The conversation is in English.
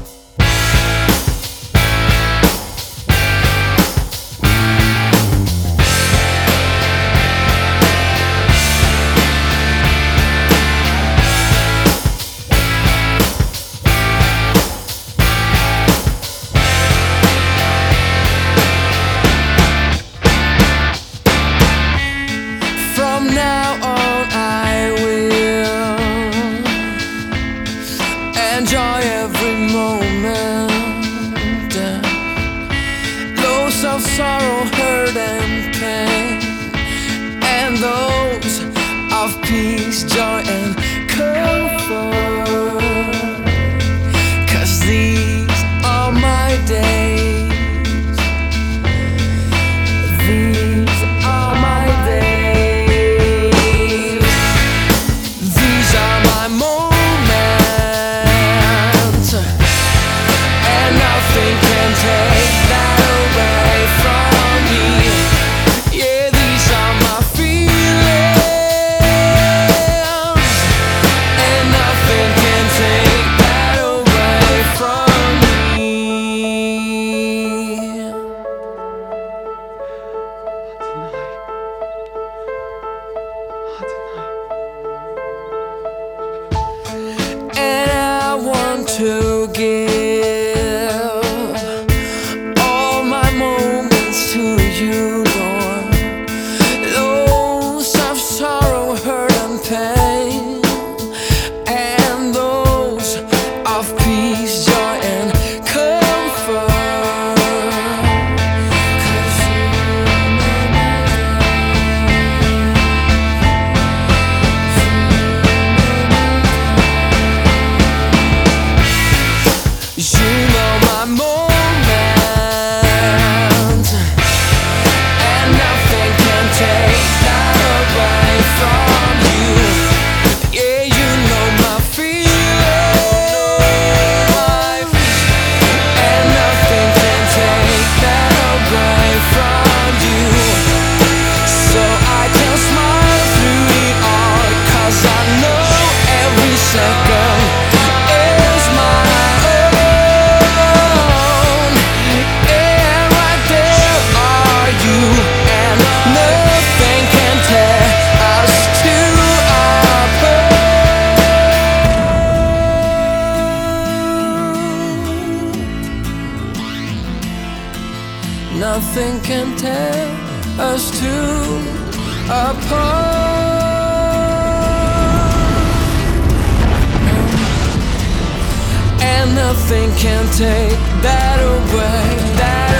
Enjoy every moment. Loads of sorrow, hurt and pain, and those of peace, joy and comfort. 'Cause these are my days. These are my days. These are my moments. Take that away from me. Yeah, these are my feelings, and nothing can take that away from me. And I want to give pain, and those of peace, joy and comfort. 'Cause you know my moment, and nothing can take that away from you. Yeah, you know my feelings, and nothing can take that away from you. So I can smile through it all, 'cause I know every second is my own. And right there are you, and nothing can tear us two apart. Nothing can tear us two apart. And nothing can take that away.